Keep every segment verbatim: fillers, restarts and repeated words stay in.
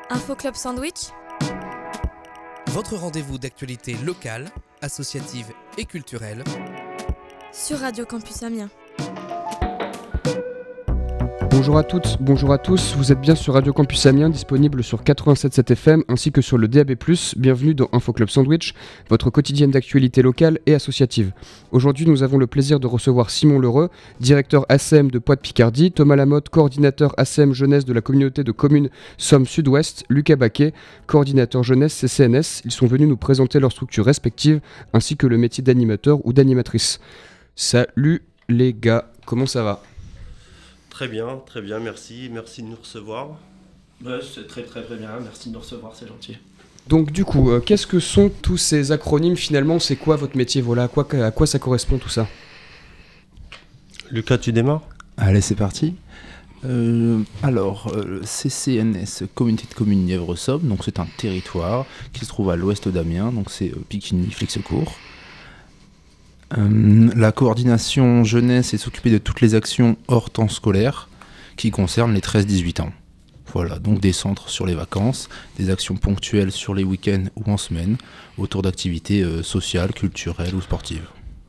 Info Club Sandwich, votre rendez-vous d'actualité locale, associative et culturelle sur Radio Campus Amiens. Bonjour à toutes, bonjour à tous, vous êtes bien sur Radio Campus Amiens, disponible sur quatre-vingt-sept virgule sept F M ainsi que sur le D A B plus. Bienvenue dans Info Club Sandwich, votre quotidienne d'actualité locale et associative. Aujourd'hui, nous avons le plaisir de recevoir Simon Lheureux, directeur A C M de Poix-de-Picardie, Thomas Lamotte, coordinateur A C M jeunesse de la communauté de communes Somme Sud-Ouest, Lucas Baquet, coordinateur jeunesse C C N S. Ils sont venus nous présenter leurs structures respectives ainsi que le métier d'animateur ou d'animatrice. Salut les gars, comment ça va ? Très bien, très bien, merci, merci de nous recevoir. Ouais, c'est très très très bien, merci de nous recevoir, c'est gentil. Donc du coup, euh, qu'est-ce que sont tous ces acronymes finalement ? C'est quoi votre métier ? Voilà, à quoi, à quoi ça correspond tout ça ? Lucas, tu démarres ? Allez, c'est parti. Euh, alors, euh, C C N S, Communauté de communes Nièvre-Somme, donc c'est un territoire qui se trouve à l'ouest d'Amiens, donc c'est euh, Picquigny-Flixecourt. Euh, la coordination jeunesse est s'occuper de toutes les actions hors temps scolaire qui concernent les treize dix-huit ans. Voilà, donc des centres sur les vacances, des actions ponctuelles sur les week-ends ou en semaine, autour d'activités euh, sociales, culturelles ou sportives.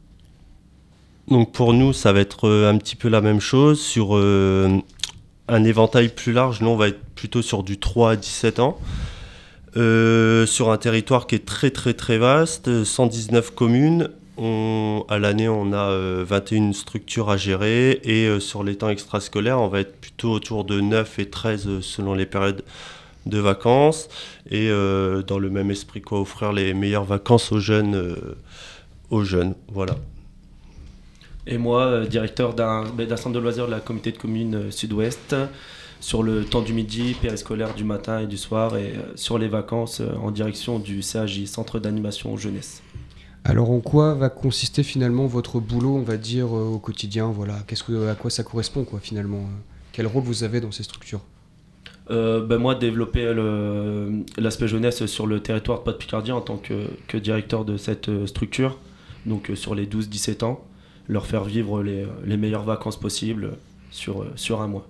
Donc pour nous, ça va être euh, un petit peu la même chose. Sur euh, un éventail plus large, nous on va être plutôt sur du trois à dix-sept ans. Euh, sur un territoire qui est très très très vaste, cent dix-neuf communes. On, à l'année, on a euh, vingt et une structures à gérer et euh, sur les temps extrascolaires, on va être plutôt autour de neuf et treize euh, selon les périodes de vacances et euh, dans le même esprit, quoi, offrir les meilleures vacances aux jeunes. Euh, aux jeunes, voilà. Et moi, euh, directeur d'un, d'un centre de loisirs de la communauté de communes euh, Sud-Ouest, sur le temps du midi, périscolaire du matin et du soir, et euh, sur les vacances euh, en direction du C A J, Centre d'animation jeunesse. Alors en quoi va consister finalement votre boulot, on va dire, euh, au quotidien, voilà, qu'est-ce que, à quoi ça correspond quoi finalement ? Quel rôle vous avez dans ces structures ? euh, ben Moi, développer le, l'aspect jeunesse sur le territoire de Poix-de-Picardie en tant que, que directeur de cette structure, donc euh, sur les douze dix-sept ans, leur faire vivre les, les meilleures vacances possibles sur, sur un mois.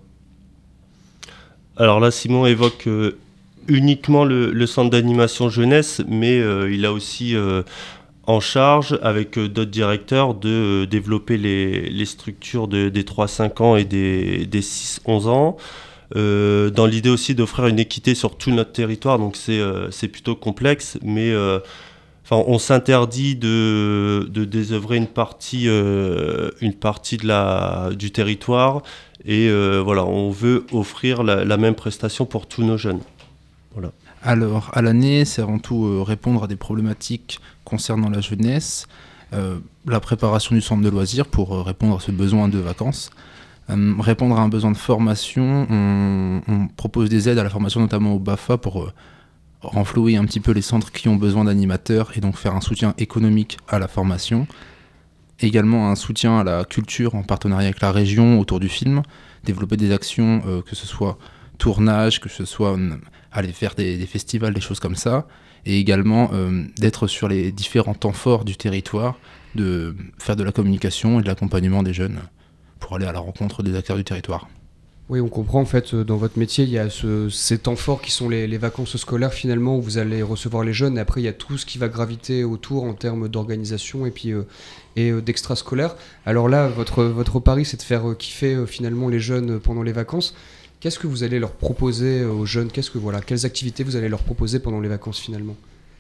Alors là, Simon évoque euh, uniquement le, le centre d'animation jeunesse, mais euh, il a aussi... Euh, en charge, avec euh, d'autres directeurs, de euh, développer les, les structures de, des trois à cinq ans et des, des six à onze ans, euh, dans l'idée aussi d'offrir une équité sur tout notre territoire, donc c'est, euh, c'est plutôt complexe, mais euh, on s'interdit de, de désœuvrer une partie, euh, une partie de la, du territoire, et euh, voilà, on veut offrir la, la même prestation pour tous nos jeunes. Voilà. Alors, à l'année, c'est avant tout euh, répondre à des problématiques concernant la jeunesse, euh, la préparation du centre de loisirs pour euh, répondre à ce besoin de vacances, euh, répondre à un besoin de formation. On, on propose des aides à la formation, notamment au B A F A, pour euh, renflouer un petit peu les centres qui ont besoin d'animateurs et donc faire un soutien économique à la formation. Également un soutien à la culture en partenariat avec la région autour du film, développer des actions, euh, que ce soit tournage, que ce soit euh, aller faire des, des festivals, des choses comme ça, et également euh, d'être sur les différents temps forts du territoire, de faire de la communication et de l'accompagnement des jeunes pour aller à la rencontre des acteurs du territoire. Oui, on comprend en fait, dans votre métier, il y a ce, ces temps forts qui sont les, les vacances scolaires finalement, où vous allez recevoir les jeunes, et après il y a tout ce qui va graviter autour en termes d'organisation et puis euh, et euh, d'extrascolaire. Alors là, votre, votre pari, c'est de faire euh, kiffer euh, finalement les jeunes pendant les vacances. Qu'est-ce que vous allez leur proposer aux jeunes ? Qu'est-ce que, voilà, quelles activités vous allez leur proposer pendant les vacances finalement ?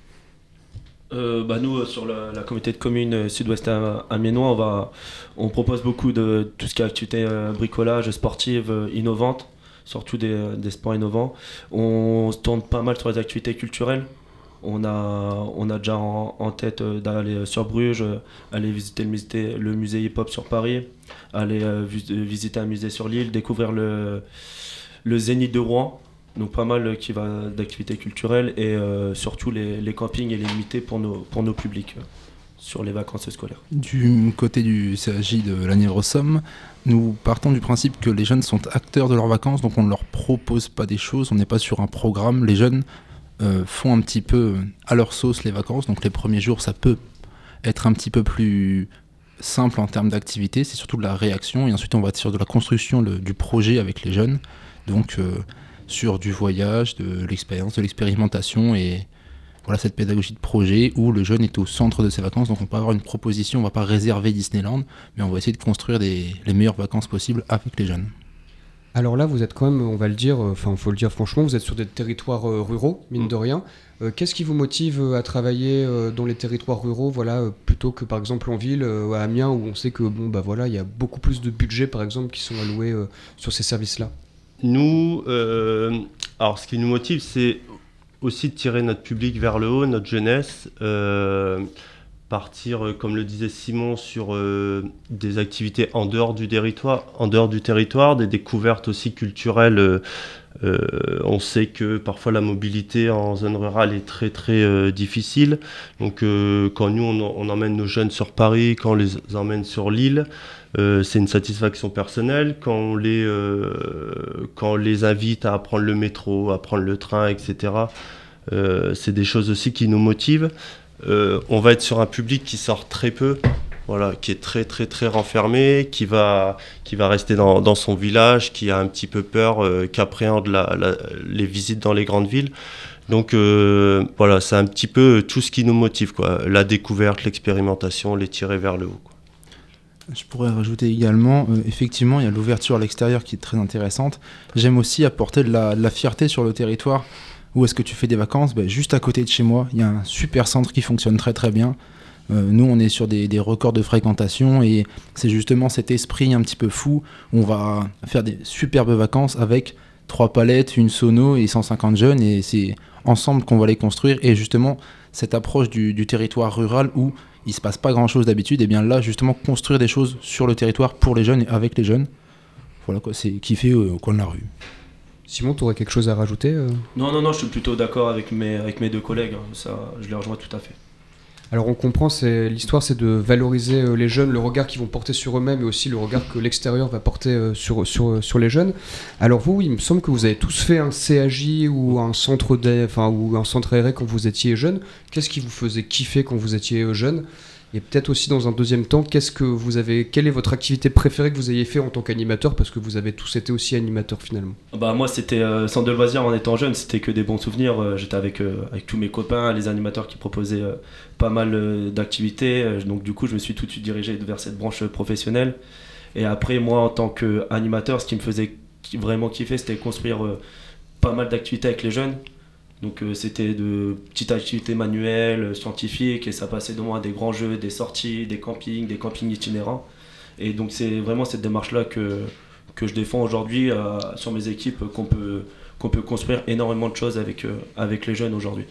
euh, bah Nous, sur la, la communauté de communes Sud-Ouest amiénois, on, va, on propose beaucoup de tout ce qui est activités euh, bricolage, sportives, euh, innovantes, surtout des, des sports innovants. On se tourne pas mal sur les activités culturelles. On a, on a déjà en, en tête d'aller sur Bruges, aller visiter le musée, le musée hip-hop sur Paris, aller euh, visiter un musée sur l'île, découvrir le, le Zénith de Rouen, donc pas mal qui va d'activités culturelles et euh, surtout les, les campings et les nuitées pour nos, pour nos publics euh, sur les vacances scolaires. Du côté du C A J de la Nièvre-Somme, nous partons du principe que les jeunes sont acteurs de leurs vacances, donc on ne leur propose pas des choses, on n'est pas sur un programme. Les jeunes Euh, font un petit peu à leur sauce les vacances, donc les premiers jours ça peut être un petit peu plus simple en termes d'activité, c'est surtout de la réaction, et ensuite on va être sur de la construction le, du projet avec les jeunes, donc euh, sur du voyage, de l'expérience, de l'expérimentation et voilà cette pédagogie de projet où le jeune est au centre de ses vacances. Donc on peut avoir une proposition, on ne va pas réserver Disneyland, mais on va essayer de construire des, les meilleures vacances possibles avec les jeunes. Alors là, vous êtes quand même, on va le dire, enfin, il faut le dire franchement, vous êtes sur des territoires euh, ruraux, mine de rien. Euh, qu'est-ce qui vous motive euh, à travailler euh, dans les territoires ruraux, voilà, euh, plutôt que par exemple en ville, euh, à Amiens, où on sait que bon, bah voilà, il y a beaucoup plus de budgets, par exemple, qui sont alloués euh, sur ces services-là. Nous, euh, alors ce qui nous motive, c'est aussi de tirer notre public vers le haut, notre jeunesse. Euh, partir, comme le disait Simon, sur euh, des activités en dehors du territoire, en dehors du territoire, des découvertes aussi culturelles. Euh, euh, on sait que parfois la mobilité en zone rurale est très très euh, difficile. Donc euh, quand nous on, on emmène nos jeunes sur Paris, quand on les emmène sur l'île, euh, c'est une satisfaction personnelle. Quand on les euh, quand on les invite à prendre le métro, à prendre le train, et cetera. Euh, c'est des choses aussi qui nous motivent. Euh, on va être sur un public qui sort très peu, voilà, qui est très très très renfermé, qui va, qui va rester dans, dans son village, qui a un petit peu peur, euh, qui appréhende la, la, les visites dans les grandes villes. Donc euh, voilà, c'est un petit peu tout ce qui nous motive, quoi. La découverte, l'expérimentation, les tirer vers le haut, quoi. Je pourrais rajouter également, euh, effectivement, il y a l'ouverture à l'extérieur qui est très intéressante. J'aime aussi apporter de la, de la fierté sur le territoire. Où est-ce que tu fais des vacances ? Ben, juste à côté de chez moi, il y a un super centre qui fonctionne très très bien. Euh, nous, on est sur des, des records de fréquentation et c'est justement cet esprit un petit peu fou où on va faire des superbes vacances avec trois palettes, une sono et cent cinquante jeunes et c'est ensemble qu'on va les construire. Et justement, cette approche du, du territoire rural où il ne se passe pas grand-chose d'habitude, et bien là, justement, construire des choses sur le territoire pour les jeunes et avec les jeunes, voilà quoi, c'est kiffer au coin de la rue. Simon, tu aurais quelque chose à rajouter euh Non, non, non, je suis plutôt d'accord avec mes, avec mes deux collègues. Hein. Ça, je les rejoins tout à fait. Alors on comprend, c'est, l'histoire c'est de valoriser euh, les jeunes, le regard qu'ils vont porter sur eux-mêmes et aussi le regard que l'extérieur va porter euh, sur, sur, sur les jeunes. Alors vous, il me semble que vous avez tous fait un C A J ou un centre, d'a- enfin, ou un centre aéré quand vous étiez jeune. Qu'est-ce qui vous faisait kiffer quand vous étiez euh, jeune ? Et peut-être aussi dans un deuxième temps, qu'est-ce que vous avez, quelle est votre activité préférée que vous ayez fait en tant qu'animateur, parce que vous avez tous été aussi animateurs finalement. Bah, moi, c'était euh, centre de loisirs en étant jeune, c'était que des bons souvenirs. Euh, j'étais avec, euh, avec tous mes copains, les animateurs qui proposaient euh, pas mal euh, d'activités. Euh, donc, du coup, je me suis tout de suite dirigé vers cette branche professionnelle. Et après, moi, en tant qu'animateur, ce qui me faisait vraiment kiffer, c'était construire euh, pas mal d'activités avec les jeunes. Donc euh, c'était de petites activités manuelles, scientifiques, et ça passait de moi à des grands jeux, des sorties, des campings, des campings itinérants. Et donc c'est vraiment cette démarche-là que, que je défends aujourd'hui euh, sur mes équipes, qu'on peut, qu'on peut construire énormément de choses avec, euh, avec les jeunes aujourd'hui.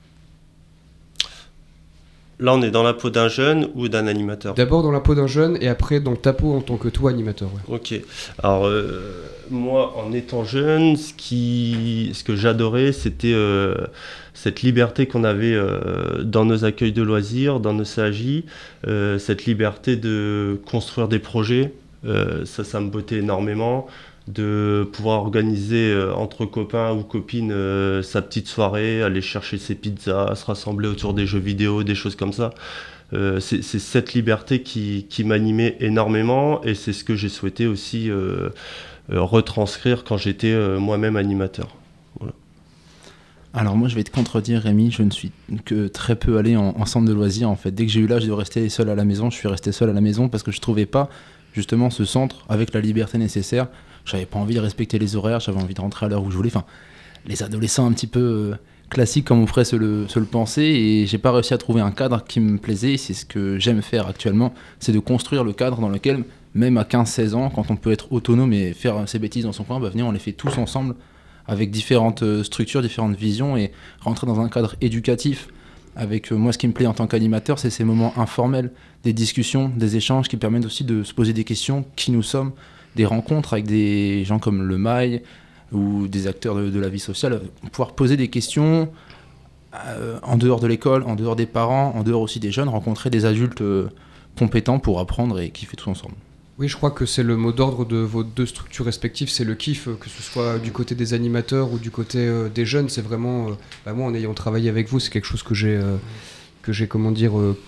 Là, on est dans la peau d'un jeune ou d'un animateur ? D'abord dans la peau d'un jeune et après dans ta peau en tant que toi animateur. Ouais. Ok. Alors, euh, moi, en étant jeune, ce, qui, ce que j'adorais, c'était euh, cette liberté qu'on avait euh, dans nos accueils de loisirs, dans nos C A J, euh, cette liberté de construire des projets. Euh, ça, ça me bottait énormément. De pouvoir organiser euh, entre copains ou copines euh, sa petite soirée, aller chercher ses pizzas, se rassembler autour des jeux vidéo, des choses comme ça. Euh, c'est, c'est cette liberté qui, qui m'animait énormément et c'est ce que j'ai souhaité aussi euh, euh, retranscrire quand j'étais euh, moi-même animateur. Voilà. Alors moi je vais te contredire Rémi, je ne suis que très peu allé en, en centre de loisirs en fait. Dès que j'ai eu l'âge de rester seul à la maison, je suis resté seul à la maison parce que je trouvais pas justement ce centre avec la liberté nécessaire. J'avais pas envie de respecter les horaires, j'avais envie de rentrer à l'heure où je voulais. Enfin, les adolescents un petit peu euh, classiques comme on pourrait se le, se le penser et j'ai pas réussi à trouver un cadre qui me plaisait. C'est ce que j'aime faire actuellement, c'est de construire le cadre dans lequel même à quinze seize ans, quand on peut être autonome et faire ses bêtises dans son coin, bah venir on les fait tous ensemble avec différentes structures, différentes visions et rentrer dans un cadre éducatif. Avec euh, moi, ce qui me plaît en tant qu'animateur, c'est ces moments informels, des discussions, des échanges qui permettent aussi de se poser des questions, qui nous sommes, des rencontres avec des gens comme le Mail ou des acteurs de, de la vie sociale, pouvoir poser des questions euh, en dehors de l'école, en dehors des parents, en dehors aussi des jeunes, rencontrer des adultes euh, compétents pour apprendre et kiffer tous ensemble. Oui, je crois que c'est le mot d'ordre de vos deux structures respectives, c'est le kiff, que ce soit du côté des animateurs ou du côté euh, des jeunes. C'est vraiment, euh, bah moi en ayant travaillé avec vous, c'est quelque chose que j'ai, euh, que j'ai comment dire, euh,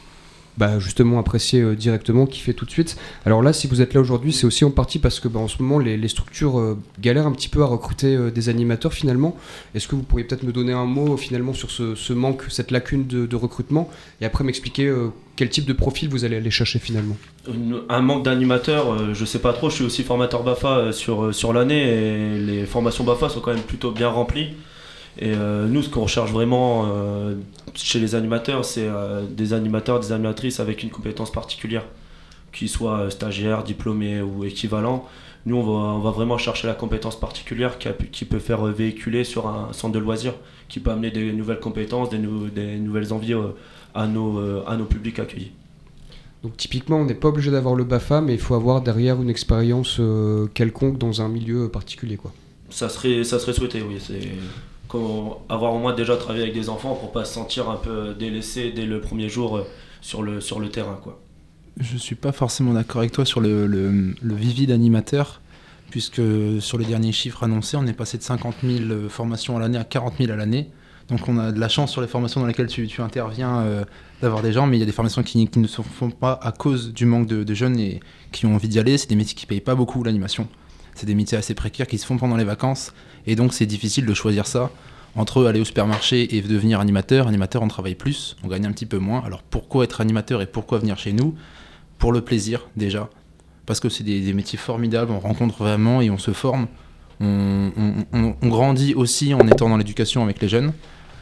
bah, justement apprécier euh, directement, kiffer tout de suite. Alors là, si vous êtes là aujourd'hui, c'est aussi en partie parce que bah, en ce moment, les, les structures euh, galèrent un petit peu à recruter euh, des animateurs finalement. Est-ce que vous pourriez peut-être me donner un mot euh, finalement sur ce, ce manque, cette lacune de, de recrutement, et après m'expliquer euh, quel type de profil vous allez aller chercher finalement? Une- un manque d'animateurs, euh, je sais pas trop, je suis aussi formateur BAFA euh, sur, euh, sur l'année et les formations BAFA sont quand même plutôt bien remplies. Et euh, nous, ce qu'on recherche vraiment euh, chez les animateurs, c'est euh, des animateurs, des animatrices avec une compétence particulière, qu'ils soient euh, stagiaires, diplômés ou équivalents. Nous, on va, on va vraiment chercher la compétence particulière qui, a pu- qui peut faire euh, véhiculer sur un centre de loisirs, qui peut amener des nouvelles compétences, des, nou- des nouvelles envies euh, à, nos, euh, à nos publics accueillis. Donc typiquement, on n'est pas obligé d'avoir le BAFA, mais il faut avoir derrière une expérience euh, quelconque dans un milieu particulier, quoi. Ça serait, ça serait souhaité, oui. C'est qu'on- avoir au moins déjà travaillé avec des enfants pour pas se sentir un peu délaissé dès le premier jour euh, sur le, sur le terrain, quoi. Je suis pas forcément d'accord avec toi sur le, le, le vivier d'animateurs, puisque sur les derniers chiffres annoncés, on est passé de cinquante mille formations à l'année à quarante mille à l'année. Donc on a de la chance sur les formations dans lesquelles tu, tu interviens euh, d'avoir des gens, mais il y a des formations qui, qui ne se font pas à cause du manque de, de jeunes et qui ont envie d'y aller. C'est des métiers qui payent pas beaucoup, l'animation. C'est des métiers assez précaires qui se font pendant les vacances, et donc c'est difficile de choisir ça. Entre aller au supermarché et devenir animateur, animateur on travaille plus, on gagne un petit peu moins. Alors pourquoi être animateur et pourquoi venir chez nous? Pour le plaisir déjà, parce que c'est des, des métiers formidables, on rencontre vraiment et on se forme. On, on, on, on grandit aussi en étant dans l'éducation avec les jeunes.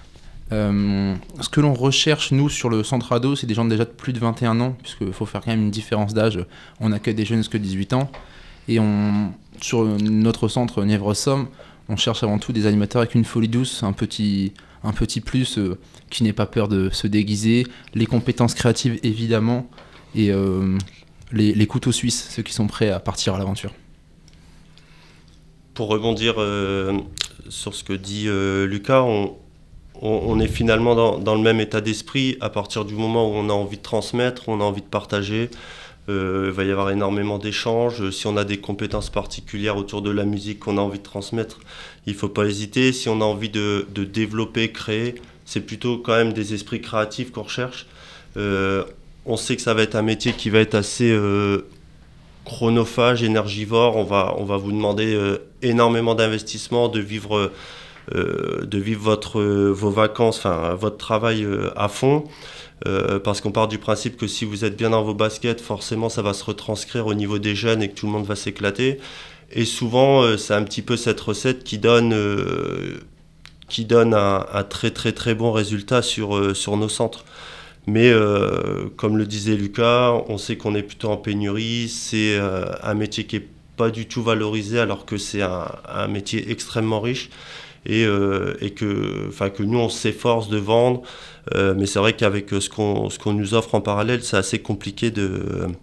Euh, ce que l'on recherche, nous, sur le centre ado, c'est des gens déjà de plus de vingt et un ans, puisqu'il faut faire quand même une différence d'âge. On accueille des jeunes jusqu'à dix-huit ans. Et on, sur notre centre Nièvre-Somme, on cherche avant tout des animateurs avec une folie douce, un petit, un petit plus, euh, qui n'ait pas peur de se déguiser, les compétences créatives évidemment, et euh, les, les couteaux suisses, ceux qui sont prêts à partir à l'aventure. Pour rebondir euh, sur ce que dit euh, Lucas, on, on, on est finalement dans, dans le même état d'esprit à partir du moment où on a envie de transmettre, on a envie de partager. Euh, il va y avoir énormément d'échanges. Si on a des compétences particulières autour de la musique qu'on a envie de transmettre, il ne faut pas hésiter. Si on a envie de, de développer, créer, c'est plutôt quand même des esprits créatifs qu'on recherche. Euh, on sait que ça va être un métier qui va être assez euh, chronophage, énergivore. On va, on va vous demander euh, énormément d'investissement, de vivre, euh, de vivre votre, euh, vos vacances, enfin votre travail euh, à fond. Euh, parce qu'on part du principe que si vous êtes bien dans vos baskets, forcément ça va se retranscrire au niveau des jeunes et que tout le monde va s'éclater. Et souvent, euh, c'est un petit peu cette recette qui donne, euh, qui donne un, un très très très bon résultat sur, euh, sur nos centres. Mais euh, comme le disait Lucas, on sait qu'on est plutôt en pénurie, c'est euh, un métier qui n'est pas du tout valorisé alors que c'est un, un métier extrêmement riche. Et, euh, et que, que nous, on s'efforce de vendre. Euh, mais c'est vrai qu'avec ce qu'on, ce qu'on nous offre en parallèle, c'est assez compliqué de,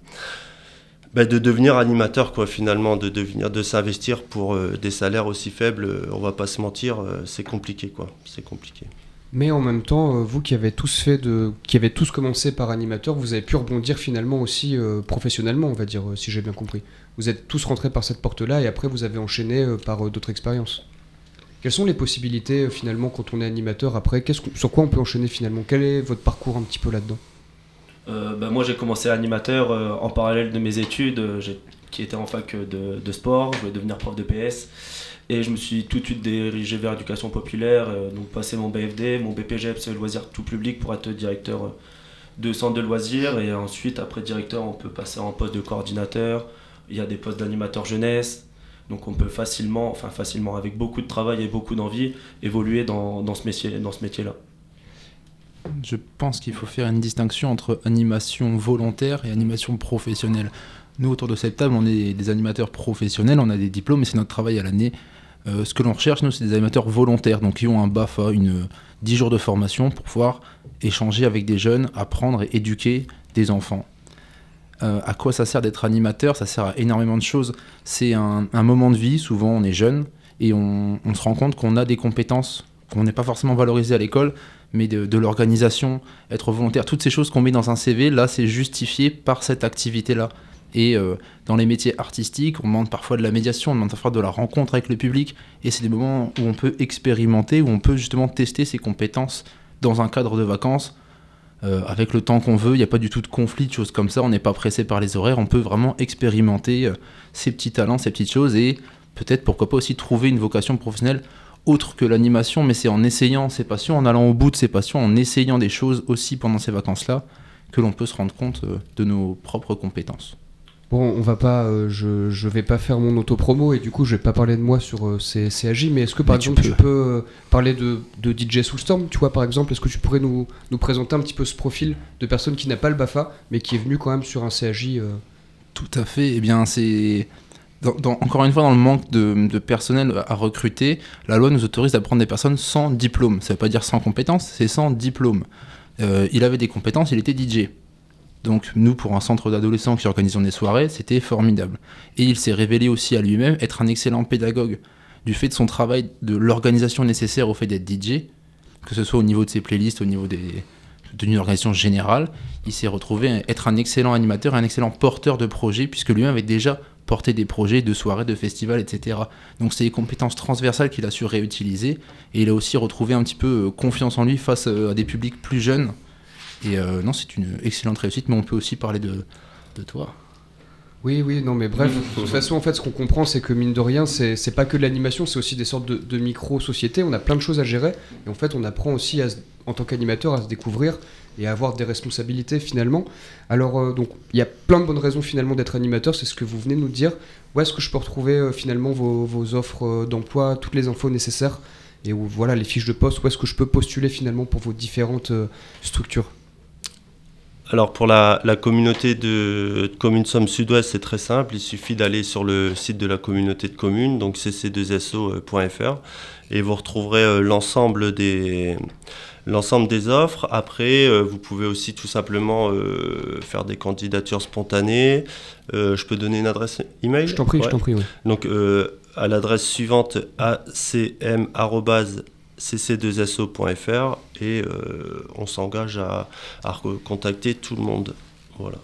bah, de devenir animateur, quoi, finalement, de, devenir, de s'investir pour euh, des salaires aussi faibles. Euh, on ne va pas se mentir, euh, c'est compliqué, quoi. C'est compliqué. Mais en même temps, euh, vous qui avez tous fait de, qui avez tous commencé par animateur, vous avez pu rebondir finalement aussi euh, professionnellement, on va dire, euh, si j'ai bien compris. Vous êtes tous rentrés par cette porte-là et après vous avez enchaîné euh, par euh, d'autres expériences. Quelles sont les possibilités euh, finalement quand on est animateur après? Qu'est-ce qu'on, sur quoi on peut enchaîner finalement? Quel est votre parcours un petit peu là-dedans? Euh, bah, moi j'ai commencé animateur euh, en parallèle de mes études, euh, j'ai, qui étaient en fac de, de sport, je voulais devenir prof de P S. Et je me suis tout de suite dirigé vers l'éducation populaire, euh, donc passé mon B F D, mon B P G E P S, loisirs tout public pour être directeur de centre de loisirs. Et ensuite, après directeur, on peut passer en poste de coordinateur. Il y a des postes d'animateur jeunesse. Donc on peut facilement, enfin facilement, avec beaucoup de travail et beaucoup d'envie, évoluer dans, dans ce métier, dans ce métier-là. Je pense qu'il faut faire une distinction entre animation volontaire et animation professionnelle. Nous, autour de cette table, on est des animateurs professionnels, on a des diplômes et c'est notre travail à l'année. Euh, ce que l'on recherche, nous, c'est des animateurs volontaires, donc qui ont un BAFA, une dix jours de formation pour pouvoir échanger avec des jeunes, apprendre et éduquer des enfants. Euh, à quoi ça sert d'être animateur? Ça sert à énormément de choses. C'est un, un moment de vie, souvent on est jeune, et on, on se rend compte qu'on a des compétences qu'on n'est pas forcément valorisées à l'école, mais de, de l'organisation, être volontaire, toutes ces choses qu'on met dans un C V, là c'est justifié par cette activité-là. Et euh, dans les métiers artistiques, on demande parfois de la médiation, on demande parfois de la rencontre avec le public, et c'est des moments où on peut expérimenter, où on peut justement tester ses compétences dans un cadre de vacances. euh, avec le temps qu'on veut, il n'y a pas du tout de conflit, de choses comme ça, on n'est pas pressé par les horaires, on peut vraiment expérimenter euh, ces petits talents, ces petites choses, et peut-être, pourquoi pas aussi trouver une vocation professionnelle autre que l'animation, mais c'est en essayant ses passions, en allant au bout de ses passions, en essayant des choses aussi pendant ces vacances-là, que l'on peut se rendre compte euh, de nos propres compétences. Bon, on va pas, euh, je, je vais pas faire mon auto-promo et du coup je vais pas parler de moi sur euh, ces C A J, mais est-ce que par Mais tu exemple tu peux. peux, euh, parler de, de D J Soulstorm, tu vois par exemple, est-ce que tu pourrais nous, nous présenter un petit peu ce profil de personne qui n'a pas le BAFA mais qui est venu quand même sur un C A J euh... Tout à fait, eh bien c'est... Dans, dans, encore une fois, dans le manque de, de personnel à recruter, la loi nous autorise à prendre des personnes sans diplôme. Ça veut pas dire sans compétences, c'est sans diplôme. Euh, il avait des compétences, il était D J. Donc nous, pour un centre d'adolescents qui organisait des soirées, c'était formidable. Et il s'est révélé aussi à lui-même être un excellent pédagogue. Du fait de son travail, de l'organisation nécessaire au fait d'être D J, que ce soit au niveau de ses playlists, au niveau des, d'une organisation générale, il s'est retrouvé être un excellent animateur, un excellent porteur de projets, puisque lui-même avait déjà porté des projets de soirées, de festivals, et cetera. Donc c'est des compétences transversales qu'il a su réutiliser, et il a aussi retrouvé un petit peu confiance en lui face à des publics plus jeunes. Et euh, non, c'est une excellente réussite, mais on peut aussi parler de, de toi. Oui, oui, non, mais bref, de toute façon, en fait, ce qu'on comprend, c'est que mine de rien, c'est, c'est pas que de l'animation, c'est aussi des sortes de, de micro-sociétés. On a plein de choses à gérer, et en fait, on apprend aussi, à se, en tant qu'animateur, à se découvrir et à avoir des responsabilités finalement. Alors, euh, donc, il y a plein de bonnes raisons finalement d'être animateur, c'est ce que vous venez de nous dire. Où est-ce que je peux retrouver euh, finalement vos, vos offres euh, d'emploi, toutes les infos nécessaires, et où, voilà, les fiches de poste, où est-ce que je peux postuler finalement pour vos différentes euh, structures ? Alors pour la, la communauté de, de Communes Somme Sud-Ouest, c'est très simple, il suffit d'aller sur le site de la communauté de communes, donc c c deux s o point f r, et vous retrouverez euh, l'ensemble des, l'ensemble des offres. Après, euh, vous pouvez aussi tout simplement euh, faire des candidatures spontanées. Euh, je peux donner une adresse email ? Je t'en prie, Ouais. je t'en prie, oui. Donc euh, à l'adresse suivante, a c m arobase c c deux s o point f r, et euh, on s'engage à, à contacter tout le monde. Voilà.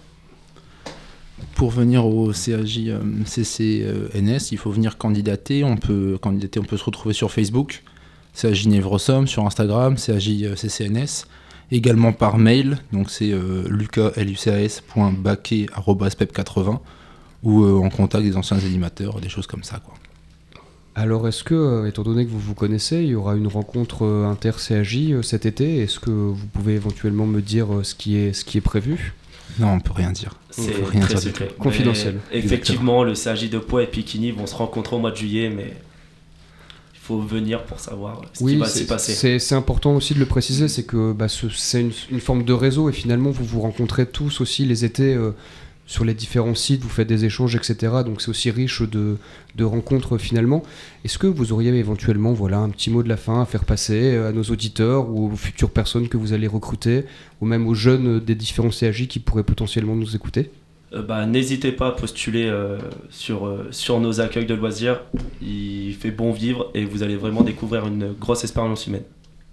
Pour venir au C A J euh, C C N S, il faut venir candidater. On peut candidater, on peut se retrouver sur Facebook, C A J Nièvre-Somme, sur Instagram, C A J C C N S, également par mail. Donc c'est euh, lucas point baquet arobase pep quatre-vingts, ou euh, en contact des anciens animateurs, des choses comme ça, quoi. Alors, est-ce que, euh, étant donné que vous vous connaissez, il y aura une rencontre euh, inter-C A J euh, cet été ? Est-ce que vous pouvez éventuellement me dire euh, ce qui est, ce qui est prévu ? Non, on peut rien dire. C'est On peut rien très dire du secret. tout. Confidentiel. Mais effectivement, le C A J de Pau et Piquigny vont se rencontrer au mois de juillet, mais il faut venir pour savoir ce Oui, qui va c'est, s'y passer. c'est, c'est important aussi de le préciser, c'est que bah, ce, c'est une, une forme de réseau et finalement vous vous rencontrez tous aussi les étés euh, sur les différents sites, vous faites des échanges, et cetera. Donc c'est aussi riche de, de rencontres finalement. Est-ce que vous auriez éventuellement voilà, un petit mot de la fin à faire passer à nos auditeurs ou aux futures personnes que vous allez recruter, ou même aux jeunes des différents C A J qui pourraient potentiellement nous écouter ? Euh, bah, n'hésitez pas à postuler euh, sur, euh, sur nos accueils de loisirs. Il fait bon vivre et vous allez vraiment découvrir une grosse expérience humaine.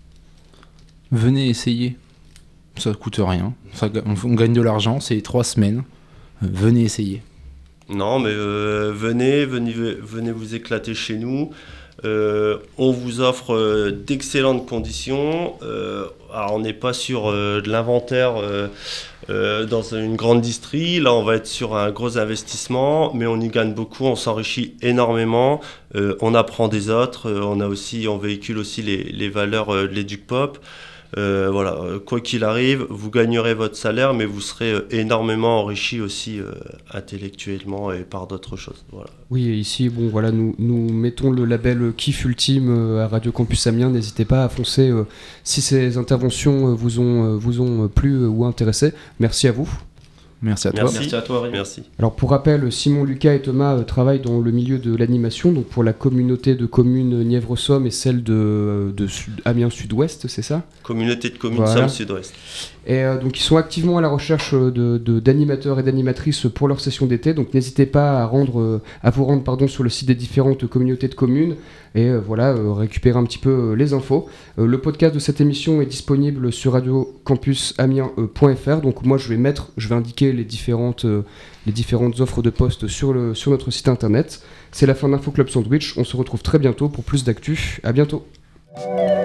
Venez essayer. Ça coûte rien. Ça, on, on gagne de l'argent, c'est trois semaines. Euh, venez essayer. Non, mais euh, venez, venez, venez vous éclater chez nous. Euh, on vous offre euh, d'excellentes conditions. Euh, alors on n'est pas sur euh, de l'inventaire euh, euh, dans une grande distrie. Là, on va être sur un gros investissement, mais on y gagne beaucoup. On s'enrichit énormément. Euh, on apprend des autres. Euh, on a aussi, on véhicule aussi les, les valeurs euh, de l'Educ-Pop. Euh, voilà, euh, quoi qu'il arrive, vous gagnerez votre salaire, mais vous serez euh, énormément enrichi aussi euh, intellectuellement et par d'autres choses. Voilà. Oui, et ici, bon, voilà, nous, nous mettons le label Kiff Ultime euh, à Radio Campus Amiens. N'hésitez pas à foncer euh, si ces interventions euh, vous ont, euh, vous ont euh, plu euh, ou intéressé. Merci à vous. Merci à toi. Merci. Merci à toi, Rémi. Merci. Alors pour rappel, Simon, Lucas et Thomas euh, travaillent dans le milieu de l'animation, donc pour la communauté de communes Nièvre-Somme et celle de, de Sud, Amiens Sud-Ouest, c'est ça ? Communauté de communes Voilà. Somme Sud-Ouest. Et euh, donc ils sont activement à la recherche de, de, d'animateurs et d'animatrices pour leur session d'été, donc n'hésitez pas à, rendre, euh, à vous rendre pardon, sur le site des différentes communautés de communes et euh, voilà, euh, récupérer un petit peu euh, les infos. Euh, le podcast de cette émission est disponible sur radio campus amiens point f r, donc moi je vais mettre, je vais indiquer les différentes, euh, les différentes offres de poste sur, le, sur notre site internet. C'est la fin d'Info Club Sandwich, on se retrouve très bientôt pour plus d'actu, à bientôt.